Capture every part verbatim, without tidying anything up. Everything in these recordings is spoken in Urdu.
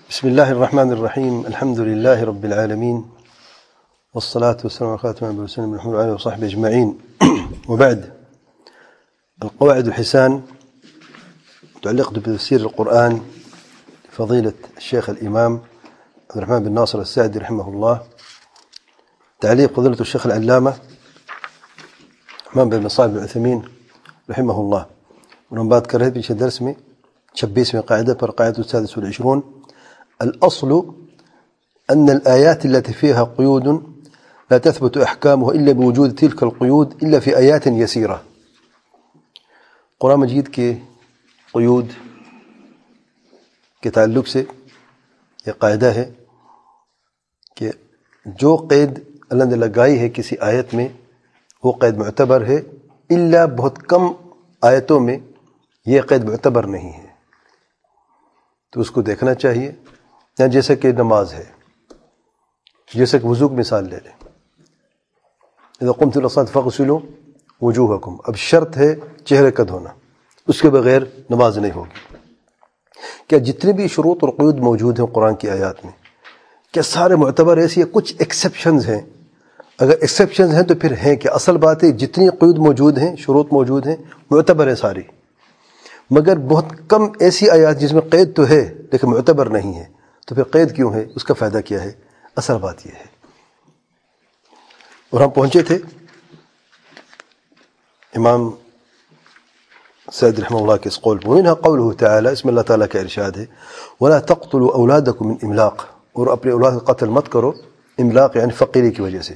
بسم الله الرحمن الرحيم. الحمد لله رب العالمين، والصلاة والسلام على خاتم الأنبياء محمد وعلى آله وصحبه أجمعين. وبعد، القواعد الحسان تعلق بتفسير القرآن فضيلة الشيخ الإمام عبد الرحمن بن ناصر السعدي رحمه الله، تعليق فضيلة الشيخ العلامة الرحمن بن صالح بن عثيمين رحمه الله. ونبات كره بيش درس में छब्बीस में قاعدة पर قاعدة السادس والعشرون: الأصل أن الآيات التي فيها قيود لا تثبت أحكامها إلا بوجود تلك القيود إلا في آيات يسيرة. قرآن مجید کے قیود کے تعلق سے یہ قاعدہ ہے کہ جو قید اللہ نے لگائی ہے کسی آیت میں وہ قید معتبر ہے، الا بہت کم آیتوں میں یہ قید معتبر نہیں ہے، تو اس کو دیکھنا چاہیے. جیسے کہ نماز ہے، جیسے کہ وضو کی مثال لے لیں، اذا قمتم الى الصلاة فاغسلوا وجوهكم، اب شرط ہے چہرے کا دھونا، اس کے بغیر نماز نہیں ہوگی. کیا جتنے بھی شروط اور قیود موجود ہیں قرآن کی آیات میں کیا سارے معتبر ایسی ہے؟ کچھ ایکسیپشنز ہیں. اگر ایکسیپشنز ہیں تو پھر ہیں کہ اصل بات ہے جتنی قیود موجود ہیں، شروط موجود ہیں، معتبر ہے ساری، مگر بہت کم ایسی آیات جس میں قید تو ہے لیکن معتبر نہیں ہے. تو پھر قید کیوں ہے؟ اس کا فائدہ کیا ہے؟ اصل بات یہ ہے. اور ہم پہنچے تھے امام سعد رحمہ اللہ کے اس قول پر، ومنها قوله تعالی، اس میں اللہ تعالیٰ کا ارشاد ہے: ولا تقتلوا اولادکم من املاق، اور اپنے اولاد کا قتل مت کرو، املاق یعنی فقیری کی وجہ سے.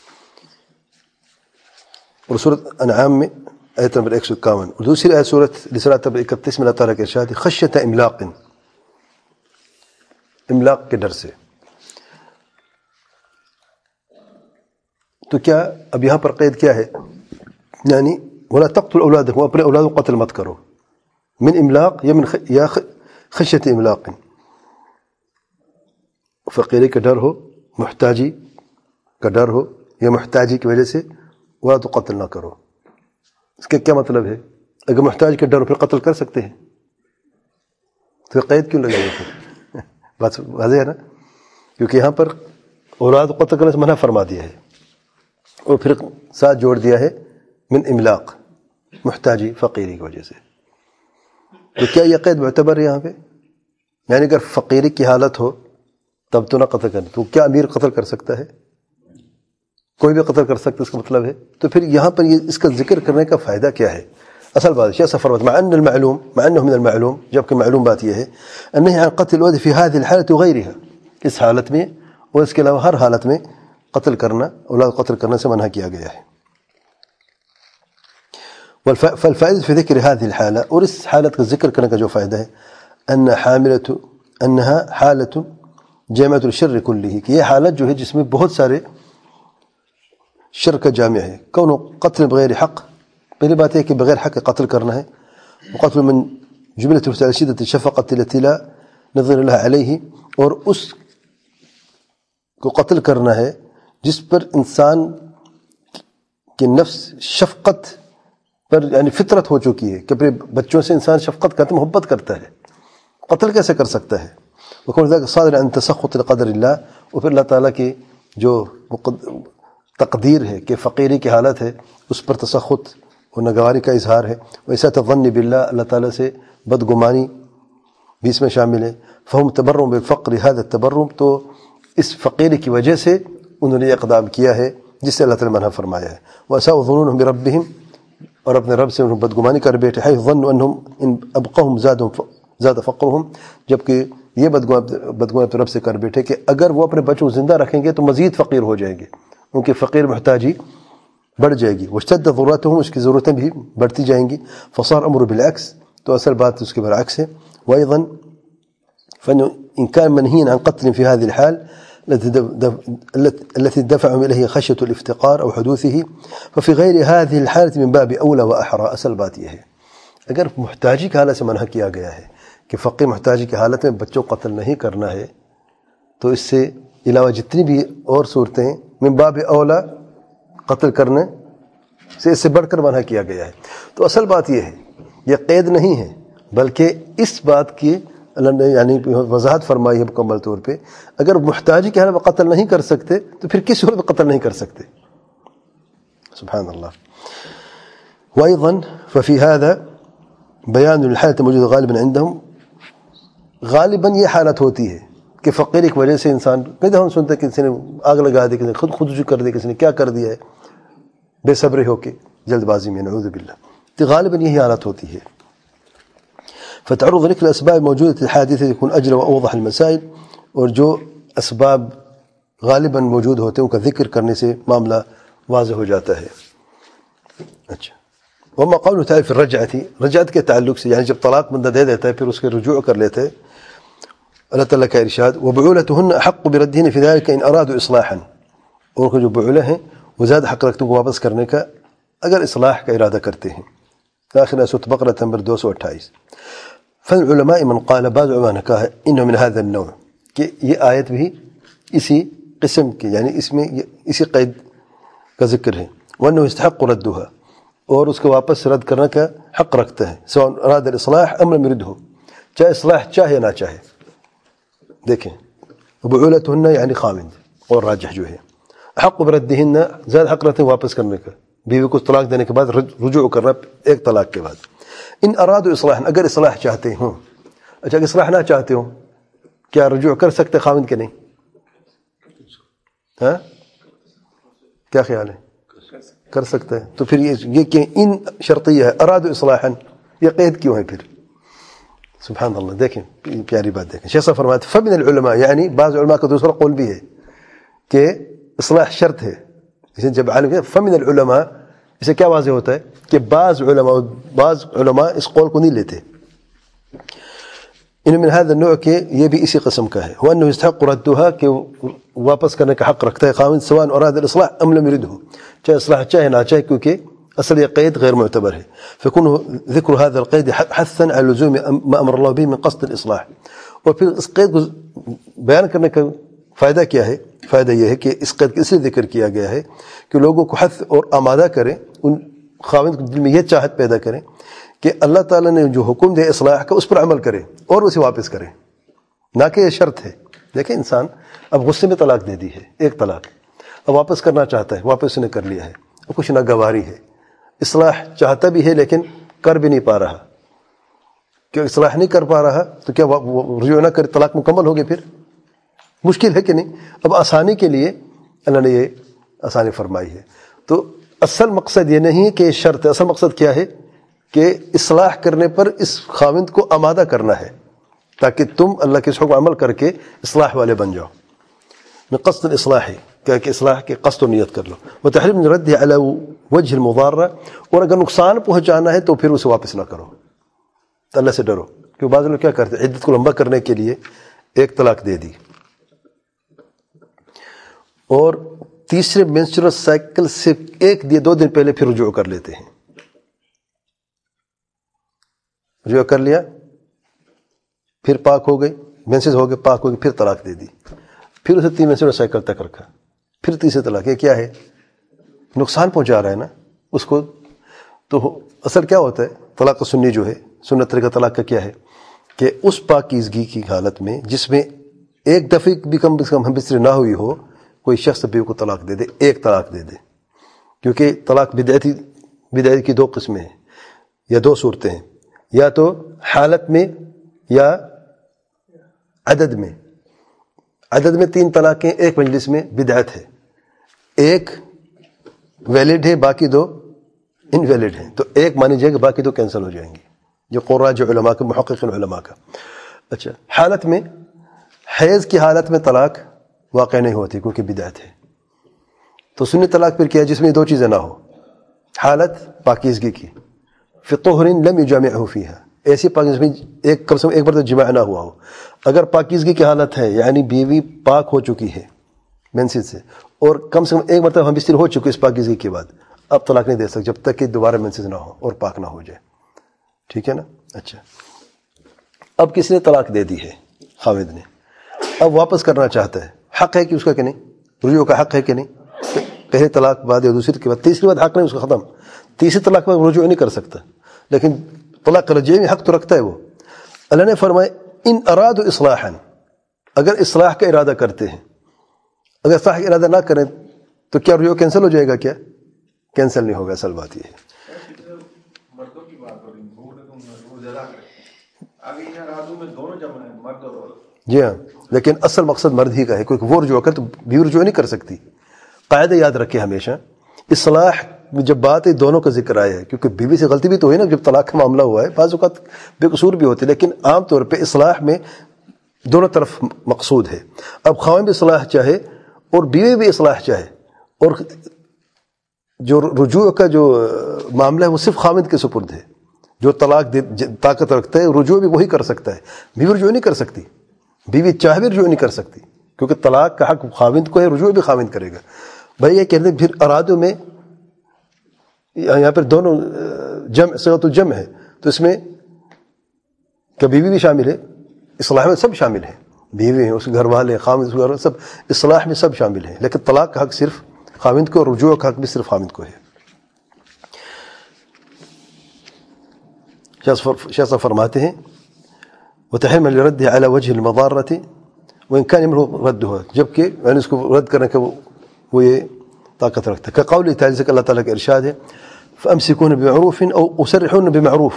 اور سورۃ انعام میں آیت نمبر ایک سو اکاون، اور دوسری آیت سورۃ الاسراء نمبر اکتیس میں اللہ تعالیٰ کا ارشاد ہے: خشیۃ املاق، املاق کے ڈر سے. تو کیا اب یہاں پر قید کیا ہے؟ یعنی ولا تقتلوا اولادکم، اپنے اولاد کو قتل مت کرو، من املاق یا من یا خشیۃ املاق، فقیری کا ڈر ہو، محتاجی کا ڈر ہو، یا محتاجی کی وجہ سے اولاد کو قتل نہ کرو. اس کا کیا مطلب ہے؟ اگر محتاج کا ڈر ہو پھر قتل کر سکتے ہیں، تو قید کیوں لگائی پھر؟ بات واضح ہے نا، کیونکہ یہاں پر اولاد کو قتل کرنے سے منع فرما دیا ہے، اور پھر ساتھ جوڑ دیا ہے من املاق، محتاجی فقیری کی وجہ سے. تو کیا یہ قید معتبر ہے یہاں پہ؟ یعنی اگر فقیری کی حالت ہو تب تو نہ قتل کرنا، تو کیا امیر قتل کر سکتا ہے؟ کوئی بھی قتل کر سکتا ہے، اس کا مطلب ہے. تو پھر یہاں پر یہ اس کا ذکر کرنے کا فائدہ کیا ہے؟ اصل بات ہے سفر مع ان المعلوم مع انه من المعلوم، جبکہ معلوم بات یہ ہے انه عن قتل الولد في هذه الحالة وغيرها، اس حالت میں اور اس کے علاوہ ہر حالت میں قتل کرنا، اولاد قتل کرنے سے منع کیا گیا ہے. فالفائدة في ذكر هذه الحالة، اور اس حالت کا ذکر کرنے کا جو فائدہ ہے، ان حاملة انها حالة جامعة الشر كله، کہ یہ حالت جو ہے جس میں بہت سارے شر کا جامع ہے. کون قتل بغیر حق، پہلی بات ہے کہ بغیر حق قتل کرنا ہے. وقتل من جملة على شدة الشفقة التي لا نظر لها عليه، اور اس کو قتل کرنا ہے جس پر انسان کی نفس شفقت پر یعنی فطرت ہو چکی ہے کہ اپنے بچوں سے انسان شفقت کرتا، محبت کرتا ہے، قتل کیسے کر سکتا ہے؟ وكون ذلك صادر عن تسخط لقدر اللہ، اور پھر اللہ تعالیٰ کی جو تقدیر ہے کہ فقیری کی حالت ہے اس پر تسخط اور ناگواری کا اظہار ہے. ویسا تظن باللہ، اللہ تعالیٰ سے بدگمانی بھی اس میں شامل ہے. فہم تبرم بالفقر هذا التبرم، تو اس فقیری کی وجہ سے انہوں نے یہ اقدام کیا ہے جس سے اللہ تعالیٰ منع فرمایا ہے. واساءوا ظنونهم بربهم، اور اپنے رب سے انہوں بدگمانی کر بیٹھے، حيث ظنوا انهم ان ابقاهم زادهم زاد فقرهم، جبکہ یہ بدگمانی اپنے رب سے کر بیٹھے کہ اگر وہ اپنے بچوں کو زندہ رکھیں گے تو مزید فقیر ہو جائیں گے، ان کی فقیر محتاجی بڑھ جائے گی. واشتد ضرورتهم، اس کی ضرورتیں بھی بڑھتی جائیں گی. فصار امر بالعکس، تو اصل بات اس کے برعکس ہے. وايضا فانه ان كان منهيا عن قتل في هذه الحال التي دفعهم اليه خشيه الافتقار او حدوثه، ففي غير هذه الحاله من باب اولى واحرى. اصل بات یہ ہے اگر محتاجی کی حالت سے منع کیا گیا ہے کہ فقیر محتاجی کی حالت میں بچوں کو قتل نہیں کرنا ہے، تو اس سے علاوہ جتنی بھی اور صورتیں من باب اولا قتل کرنے سے اس سے بڑھ کر منع کیا گیا ہے. تو اصل بات یہ ہے، یہ قید نہیں ہے بلکہ اس بات کی اللہ نے یعنی وضاحت فرمائی ہے مکمل طور پہ. اگر محتاجی کے حالت میں قتل نہیں کر سکتے تو پھر کس صورت میں قتل نہیں کر سکتے؟ سبحان اللہ. وأيضا ففي هذا بیان الحالت موجود غالباً عندهم. غالباً یہ حالت ہوتی ہے کہ فقیر کی وجہ سے انسان کئی دفعہ ہم سنتے ہیں کہ کسی نے آگ لگا دی, کسی نے خود خودکشی کر دی, کسی نے کیا کر دیا ہے بے صبر ہو کے جلد بازی میں, نعوذ باللہ. تو غالباً یہی حالت ہوتی ہے. فتعرض ذکر الاسباب موجودة الحادثة يكون اجل واوضح المسائل, اور جو اسباب غالباً موجود ہوتے ہیں ان کا ذکر کرنے سے معاملہ واضح ہو جاتا ہے. اچھا, وما قوله تعالى في الرجعة, رجعت کے تعلق سے یعنی جب طلاق بندہ دے دیتا ہے پھر اس کے رجوع کر لیتے ہیں, اللہ تعالیٰ کا ارشاد وبعولتهن احق بردهن في ذلك ان ارادوا اصلاحا, اور جو بعولہ ہیں وہ زیادہ حق رکھتے ہیں کو واپس کرنے کا اگر اصلاح کا ارادہ کرتے ہیں. آخر سورۃ بقرہ نمبر دو سو اٹھائیس. فالعلماء من قال, بعض علماء نے کہا ہے انه من هذا النوع, کہ یہ آیت بھی اسی قسم کی یعنی اس میں اسی قید کا ذکر ہے. وانه يستحق ردها, اور اس کو واپس رد کرنے کا حق رکھتا ہے, سواء اراد الاصلاح ام لم يرده, چاہے اصلاح چاہے نہ چاہے. دیکھیں بعولتهن یعنی خامند, اور راجح جو ہے حق بردهن زیادہ حق رکھتے ہیں واپس کرنے کا, بیوی کو طلاق دینے کے بعد رجوع کرنا ایک طلاق کے بعد. ان ارادوا اصلاح, اگر اصلاح چاہتے ہوں. اچھا اگر اصلاح نہ چاہتے ہوں کیا رجوع کر سکتے خامند کے نہیں؟ ہاں کیا خیال ہے؟ کر سکتے ہیں. تو پھر یہ کہ ان شرطیہ ہے ارادوا اصلاحا, یہ قید کیوں ہے پھر؟ سبحان اللہ. دیکھیں پیاری بات دیکھیں, شیخ صاحب فرماتے فمن العلماء, یعنی بعض علماء کا دوسرا قول بھی ہے کہ اصلاح شرط ہے. جب عالم فمن العلماء, اسے کیا واضح ہوتا ہے کہ بعض علماء بعض علماء اس قول کو نہیں لیتے. ان من هذا النوع کہ یہ بھی اسی قسم کا ہے. وانه يستحق ردها, کہ واپس کرنے کا حق رکھتا ہے خامد سواء اراد الاصلاح ام لم يرده, چاہے اصلاح چاہے نہ چاہے, کیونکہ اصل یہ قید غیر معتبر ہے. فيكون ذکر هذا القید حثا على لزوم ما امر الله به من قصد الاصلاح, اور پھر اس قید کو بیان کرنے کا فائدہ کیا ہے؟ فائدہ یہ ہے کہ اس قید اس لیے ذکر کیا گیا ہے کہ لوگوں کو حث اور آمادہ کریں, ان خاوند کے دل میں یہ چاہت پیدا کریں کہ اللہ تعالیٰ نے جو حکم دے اصلاح کا اس پر عمل کرے اور اسے واپس کرے, نہ کہ یہ شرط ہے. دیکھیں انسان اب غصے میں طلاق دے دی ہے, ایک طلاق, اب واپس کرنا چاہتا ہے, واپس نے کر لیا ہے, اب کچھ ناگواری ہے, اصلاح چاہتا بھی ہے لیکن کر بھی نہیں پا رہا, کیوں اصلاح نہیں کر پا رہا تو کیا رجوع نہ کرے, طلاق مکمل ہوگی؟ پھر مشکل ہے کہ نہیں؟ اب آسانی کے لیے اللہ نے یہ آسانی فرمائی ہے. تو اصل مقصد یہ نہیں ہے کہ شرط ہے, اصل مقصد کیا ہے کہ اصلاح کرنے پر اس خاوند کو آمادہ کرنا ہے تاکہ تم اللہ کے اس حکم عمل کر کے اصلاح والے بن جاؤ. میں قصد الاصلاح ہے کہ اصلاح کے قصد و نیت کر لو. وتحریم الرد علی وجہ المضارہ, اور اگر نقصان پہنچانا ہے تو پھر اسے واپس نہ کرو, تو اللہ سے ڈرو. کہ بعض لوگ کیا کرتے ہیں, عدت کو لمبا کرنے کے لیے ایک طلاق دے دی اور تیسرے مینسٹرل سائیکل سے ایک دیا دو دن پہلے پھر رجوع کر لیتے ہیں. رجوع کر لیا, پھر پاک ہو گئی, مینسز ہو گئے, پاک ہو گئی, پھر طلاق دے دی, پھر اسے تین مینسٹرل سائیکل تک رکھا, پھر تیسرے طلاق. یہ کیا ہے؟ نقصان پہنچا رہا ہے نا اس کو. تو اصل کیا ہوتا ہے طلاق سنی جو ہے, سنت طریقہ طلاق کا کیا ہے کہ اس پاکیزگی کی حالت میں جس میں ایک دفعہ بھی کم از کم ہم بستری نہ ہوئی ہو, کوئی شخص بیوی کو طلاق دے دے, ایک طلاق دے دے. کیونکہ طلاق بدعتی بدعت کی دو قسمیں ہیں یا دو صورتیں ہیں, یا تو حالت میں یا عدد میں. عدد میں تین طلاقیں ایک مجلس میں بدعت ہے, ایک ویلڈ ہے باقی دو انویلڈ ہیں, تو ایک مانی جائے گا باقی دو کینسل ہو جائیں گی, جو قرآ جو علماء کا محققین علماء کا. اچھا حالت میں, حیض کی حالت میں طلاق واقع نہیں ہوتی کیونکہ بدعت ہے. تو سنی طلاق پھر کیا جس میں دو چیزیں نہ ہو, حالت پاکیزگی کی, فی طہر لم یجامعہ فیہا, ایسی پاکیزگی میں ایک کم سے کم ایک بار تو جماع نہ ہوا ہو. اگر پاکیزگی کی حالت ہے یعنی بیوی پاک ہو چکی ہے مینسز سے اور کم سے کم ایک مرتبہ ہم بستر ہو چکی اس پاکیزگی کے بعد, اب طلاق نہیں دے سکتے جب تک کہ دوبارہ مینسز نہ ہو اور پاک نہ ہو جائے. ٹھیک ہے نا؟ اچھا اب کس نے طلاق دے دی ہے, خاوند نے, اب واپس کرنا چاہتا ہے, حق ہے کہ اس کا کہ نہیں, رجوع کا حق ہے کہ نہیں, پہلے طلاق بعد یا دوسری کے بعد تیسری بات حق نہیں اس کا ختم, تیسری طلاق میں رجوع نہیں کر سکتا, لیکن طلاق رجعی میں حق تو رکھتا ہے وہ. اللہ نے فرمائے ان ارادوا اصلاحا، اگر اصلاح کا ارادہ کرتے ہیں، اگر اصلاح کا ارادہ نہ کریں تو کیا رجوع کینسل ہو جائے گا؟ کیا کینسل نہیں ہوگا، اصل بات یہ ہے. جی ہاں، لیکن اصل مقصد مرد ہی کا ہے، کیونکہ وہ رجوع کر تو بیوی رجوع نہیں کر سکتی. قاعدہ یاد رکھے ہمیشہ، اصلاح میں جب بات ہے دونوں کا ذکر آیا ہے، کیونکہ بیوی سے غلطی بھی تو ہوئی نا، جب طلاق کا معاملہ ہوا ہے بعض اوقات بے قصور بھی ہوتی ہے، لیکن عام طور پہ اصلاح میں دونوں طرف مقصود ہے. اب خاوند بھی اصلاح چاہے اور بیوی بھی اصلاح چاہے، اور جو رجوع کا جو معاملہ ہے وہ صرف خاوند کے سپرد ہے، جو طلاق طاقت رکھتا ہے رجوع بھی وہی کر سکتا ہے، بیوی رجوع نہیں کر سکتی، بیوی چاہے بھی رجوع نہیں کر سکتی، کیونکہ طلاق کا حق خاوند کو ہے، رجوع بھی خاوند کرے گا. بھائی یہ کہتے ہیں پھر ارادوں میں یہاں پر دونوں جمع صيغۃ الجمع ہے، تو اس میں کہ بیوی بھی شامل ہے، اصلاح میں سب شامل ہیں، بیوی ہیں، اس کے گھر والے، خاوند، اس کے گھر والے، سب اصلاح میں سب شامل ہیں، لیکن طلاق کا حق صرف خاوند کو اور رجوع کا حق بھی صرف خاوند کو ہے. شیخ صاحب فرماتے ہیں وتحرم لرده على وجه المضارة وإن كان يمره ردها، جبکہ یعنی اس کو رد کرنے کا وہ یہ طاقت رکھتا ہے. كقوله تعالی سے اللہ تعالیٰ کا ارشاد ہے فأمسكون بمعروف أو أسرحون بمعروف،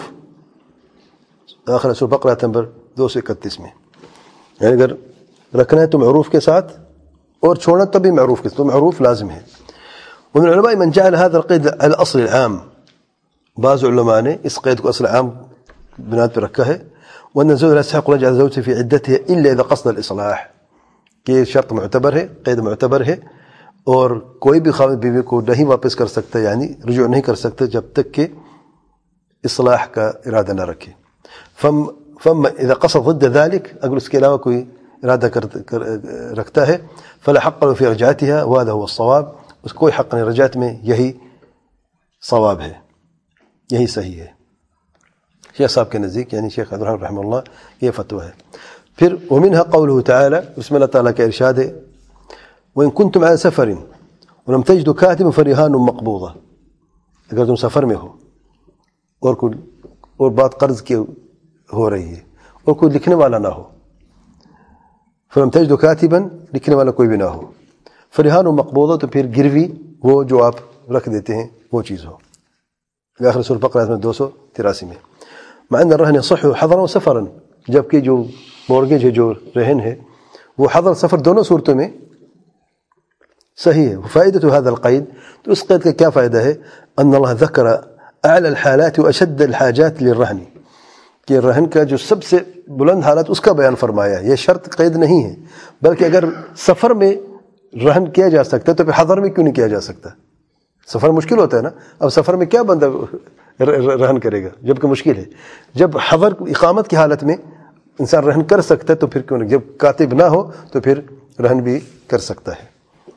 آخر سورہ بقرہ نمبر دو سو اکتیس میں. یعنی اگر رکھنا ہے تو معروف کے ساتھ، اور چھوڑنا تب بھی معروف کے ساتھ، تو معروف لازم ہے. ومن العلماء من جعل هذا القيد على الأصل العام، بعض علماء نے اس قید کو اصل عام بنیاد پر رکھا ہے. وأن الزوج لا يستحق رجع زوجته في عدتها إلا إذا قصد الإصلاح، کہ شرط معتبر ہے، قید معتبر ہے، اور کوئی بھی خاوند بیوی کو نہیں واپس کر سکتا، یعنی رجوع نہیں کر سکتا جب تک کہ اصلاح کا ارادہ نہ رکھے. فم فم اذا قصد ضد ذلك، اگر اس کے علاوہ کوئی ارادہ کر رکھتا ہے فلا حق له في رجعتها وهذا هو الصواب، اس کوئی حق نہیں رجعت میں، یہی صواب ہے، یہی صحیح ہے. شیخ صاحب کے نزدیک یعنی شیخ عبد الرحمن رحمہ اللہ یہ فتویٰ ہے. پھر ومنها قوله تعالی، اس میں اللہ تعالیٰ کا ارشاد ہے وإن كنتم على سفر ولم تجدوا كاتبا فرهان مقبوضة، اگر تم سفر میں ہو اور کوئی اور بات قرض کی ہو رہی ہے اور کوئی لکھنے والا نہ ہو، فلم تجدوا كاتبا، لکھنے والا کوئی بھی نہ ہو، فرهان مقبوضة، تو پھر گروی وہ جو آپ رکھ دیتے ہیں وہ چیز ہو. آخر سورہ بقرہ میں دو سو تراسی میں. مع ان الرهن يصح حضرا وسفرا، جبکہ جو مورگیج ہے، جو رہن ہے، وہ حضر سفر دونوں صورتوں میں صحیح ہے. فائدة هذا القيد، تو اس قید کا کیا فائدہ ہے؟ ان اللہ ذکر اعلى الحالات واشد الحاجات للرهن، کہ رہن کا جو سب سے بلند حالت اس کا بیان فرمایا ہے. یہ شرط قید نہیں ہے، بلکہ اگر سفر میں رہن کیا جا سکتا ہے تو پھر حضر میں کیوں نہیں کیا جا سکتا؟ سفر مشکل ہوتا ہے نا، اب سفر میں کیا بندہ رہن کرے گا جبکہ مشکل ہے. جب حضر اقامت کی حالت میں انسان رہن کر سکتا ہے تو پھر کیوں نہیں؟ جب کاتب نہ ہو تو پھر رہن بھی کر سکتا ہے.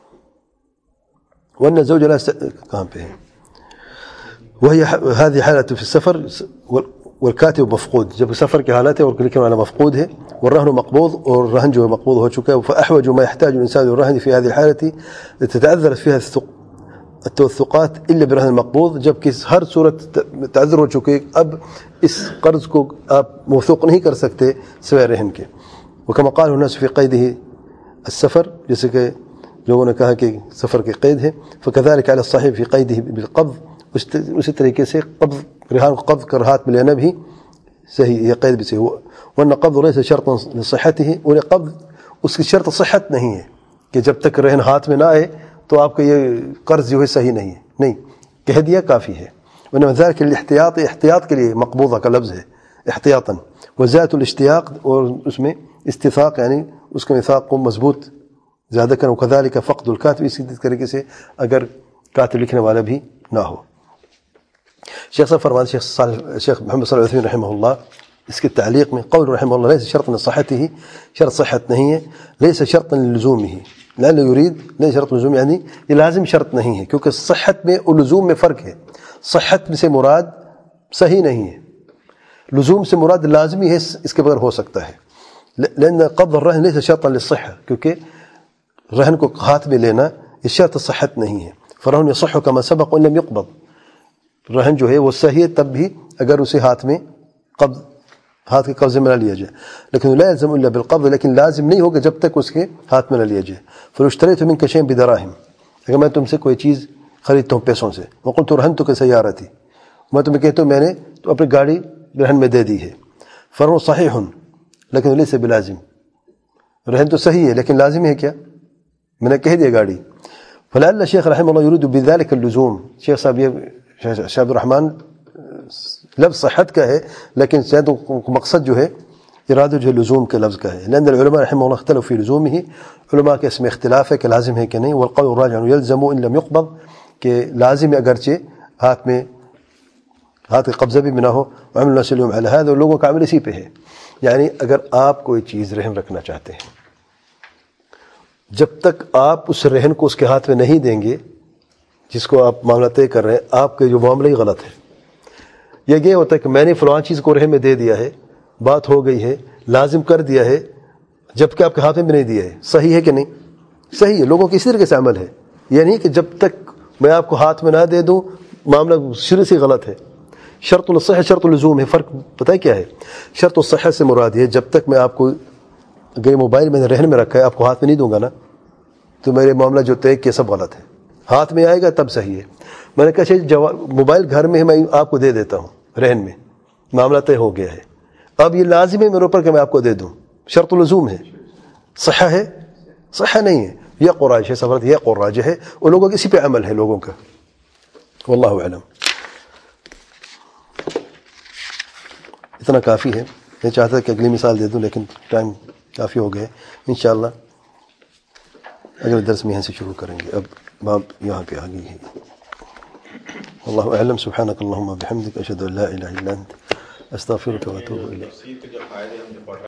وأن الزوج لا است... کہاں پہ ہے؟ وهي هذه حالة في السفر والكاتب مفقود، جب سفر کی حالت ہے اور لکھنے والا مفقود ہے، والرهن مقبوض، اور رہن جو مقبوض ہو چکا ہے. فأحوج ما يحتاج الإنسان للرهن في هذه الحالة تتعذر فيها التوثقات إلا برهن المقبوض، جبکہ ہر صورت تعذر ہو چکے، اب اس قرض کو آپ موثوق نہیں کر سکتے سوائے رہن کے. وكما قال الناس في قيده السفر، جیسے کہ لوگوں نے کہا کہ سفر کے قید ہے. فكذلك على الصحيح في قيده بالقبض، اسی طریقے سے قبض، رہان کو قبض کر ہاتھ میں لینا بھی صحیح، یہ قید بھی صحیح. وأن القبض ليس شرطا لصحته، اور قبض اس کی شرط صحت نہیں ہے کہ جب تک رہن ہاتھ میں نہ آئے تو آپ کا یہ قرض جو ہے صحیح نہیں ہے، نہیں، کہہ دیا کافی ہے. وإنما ذلك الاحتیاط، احتیاط کے لیے مقبوضہ کا لفظ ہے احتیاطا. وزاد الاشتیاق، اور اس میں استفاق یعنی اس کے ميثاق کو مضبوط زیادہ کرنا. وكذلك فقد الكاتب، اسی طریقے سے اگر کاتب لکھنے والا بھی نہ ہو. شیخ صاحب فرماتے شیخ صالح شیخ محمد صالح العثیمین رحمہ اللہ اس کے تعلیق میں قول رحمہ اللہ ليس شرطا لصحته، شرط صحت نہیں ہے. ليس شرطا للزومه، لأنه يريد ليس شرط لزوم، یعنی یہ لازم شرط نہیں ہے، کیونکہ صحت میں اور لزوم میں فرق ہے. صحت سے مراد صحیح نہیں ہے، لزوم سے مراد لازمی ہے، اس کے بغیر ہو سکتا ہے. لأن قبض الرهن ليس شرطا للصحة، کیونکہ رہن کو ہاتھ میں لینا یہ شرط صحت نہیں ہے. فرهن يصح كما سبق وإن لم يقبض، رہن جو ہے وہ صحیح ہے تب بھی اگر اسے ہاتھ میں قبض ہاتھ کے قبضے میں نہ لیا جائے. لیکن لا يلزم الا بالقبض، لیکن لازم نہیں ہوگا جب تک اس کے ہاتھ میں نہ لیا جائے. فاشتريت منك شيئا بدراهم، اگر میں تم سے کوئی چیز خریدتا ہوں پیسوں سے، وقلت رهنتك سيارتي، میں تمہیں کہتا ہوں میں نے تو اپنی گاڑی رہن میں دے دی ہے. فرهن صحیح لیکن ليس بلازم، رہن تو صحیح ہے لیکن لازم ہے کیا؟ میں نے کہہ دیا گاڑی. فلعل الشيخ رحمه الله يريد بذلك اللزوم. شیخ صاحب یہ شیخ عبد الرحمن لفظ صحت کا ہے لیکن شاید مقصد جو ہے ارادہ جو ہے لزوم کے لفظ کا ہے. لأن العلماء رحمه الله اختلفوا في لزومه، علماء کے اس میں اختلاف ہے کہ لازم ہے کہ نہیں. والقول الراجح انه يلزم ان لم يقبض، کہ لازم ہے اگرچہ ہاتھ میں ہاتھ کا قبضہ بھی بنا ہو. وعمل الناس اليوم على هذا، لوگوں کا عمل اسی پہ ہے. یعنی اگر آپ کوئی چیز رہن رکھنا چاہتے ہیں، جب تک آپ اس رہن کو اس کے ہاتھ میں نہیں دیں گے جس کو آپ معاملہ طے کر رہے ہیں، آپ کے جو معاملہ ہی غلط ہے. یہ یہ ہوتا ہے کہ میں نے فلاں چیز کو رہن میں دے دیا ہے، بات ہو گئی ہے، لازم کر دیا ہے، جبکہ آپ کے ہاتھ میں بھی نہیں دیا ہے. صحیح ہے کہ نہیں؟ صحیح ہے. لوگوں کی اسی طریقے سے عمل ہے. یہ نہیں کہ جب تک میں آپ کو ہاتھ میں نہ دے دوں معاملہ شروع سے غلط ہے. شرط الصحہ شرط اللزوم ہے. فرق پتہ ہے کیا ہے؟ شرط الصحہ سے مراد ہے جب تک میں آپ کو اگر موبائل میں نے رہن میں رکھا ہے، آپ کو ہاتھ میں نہیں دوں گا نا، تو میرے معاملہ جو طے کیا سب غلط ہے. ہاتھ میں آئے گا تب صحیح ہے. میں نے کہا موبائل گھر میں ہے، میں آپ کو دے دیتا ہوں رہن میں، معاملہ طے ہو گیا ہے. اب یہ لازم ہے میرے اوپر کہ میں آپ کو دے دوں. شرط اللزوم ہے. صحہ ہے؟ صحہ نہیں ہے. یہ قراج ہے، سفرت یہ قراج ہے. ان لوگوں کے اسی پہ عمل ہے لوگوں کا. واللہ اعلم. اتنا کافی ہے. میں چاہتا کہ اگلی مثال دے دوں لیکن ٹائم کافی ہو گئے. انشاءاللہ اگلے درس میں یہاں سے شروع کریں گے. اب باب یہاں پہ آ گئی ہے. واللہ اعلم. سبحانک اللہم وبحمدک، اشہد ان لا الہ الا انت، استغفرک واتوب الیک.